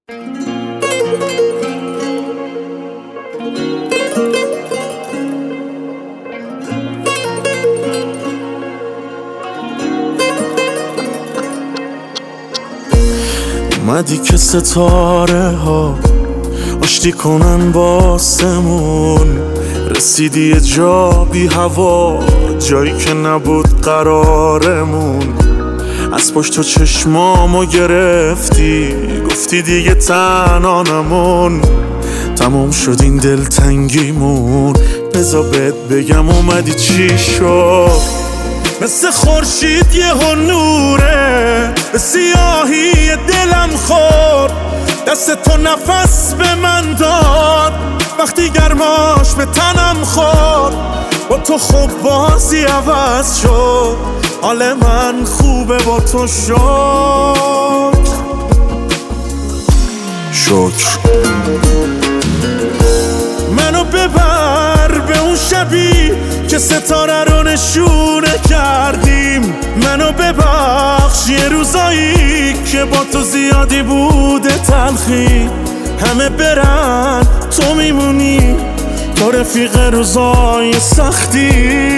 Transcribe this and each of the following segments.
اومدی که ستاره ها آشتی کنن باسمون، رسیدی یه جا بی هوا، جایی که نبود قرارمون. از پشت تو چشمامو گرفتی، گفتی دیگه تنها نمون. تموم شد این دلتنگیمون، بذار بهت بگم اومدی چی شد. مثل خورشید یهو نوره به سیاهی دلم خورد. دست تو نفس به من داد وقتی گرماش به تنم خورد. با تو خوب بازی عوض شد، حال من خوبه با تو شکر. منو ببر به اون شبی که ستاره رو نشونه کردیم. منو ببخش یه روزایی که با تو زیادی بوده تلخی. همه برن تو میمونی، تو رفیق روزای سختی.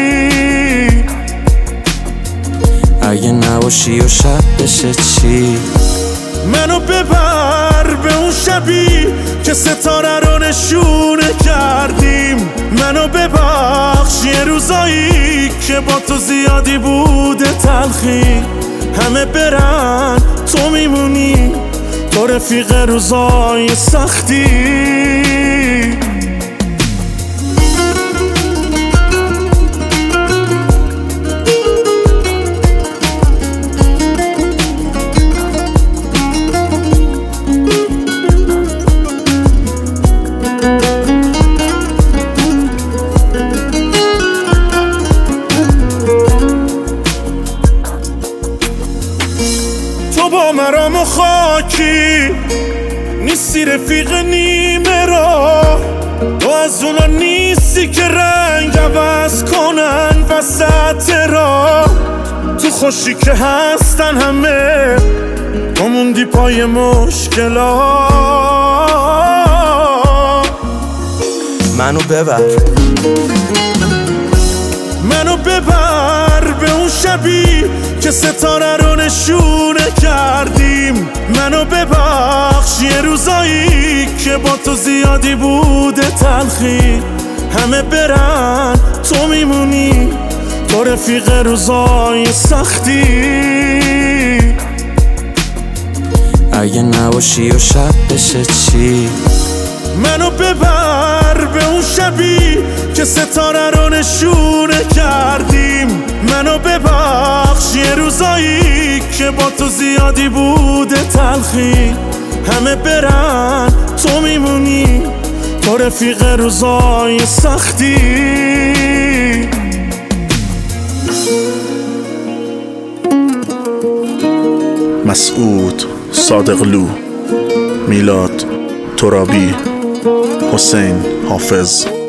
اگه نباشی و شب بشه چی؟ منو ببر به اون شبی که ستاره رو نشونه کردیم. منو ببخش یه روزایی که با تو زیادی بوده تلخی. همه برن تو میمونی، تو رفیق روزای سختی. تو با مرام و خاکی نیستی، رفیق نیمه را. تو از اونا نیستی که رنگ عوض کنن وسط را. تو خوشی که هستن همه، تو موندی پای مشکلات. منو ببر به اون شبی که ستاره رو نشونه کردیم. منو ببخش یه روزایی که با تو زیادی بوده تلخی. همه برن تو میمونی، تو رفیق روزای سختی. اگه نباشی و شب بشه چی؟ منو ببر به اون شبی که ستاره رو نشونه کردیم. منو ببخش یه روزایی که با تو زیادی بوده تلخی. همه برن تو میمونی، تو رفیق روزای سختی. مسعود صادقلو، میلاد ترابی، حسین حافظ.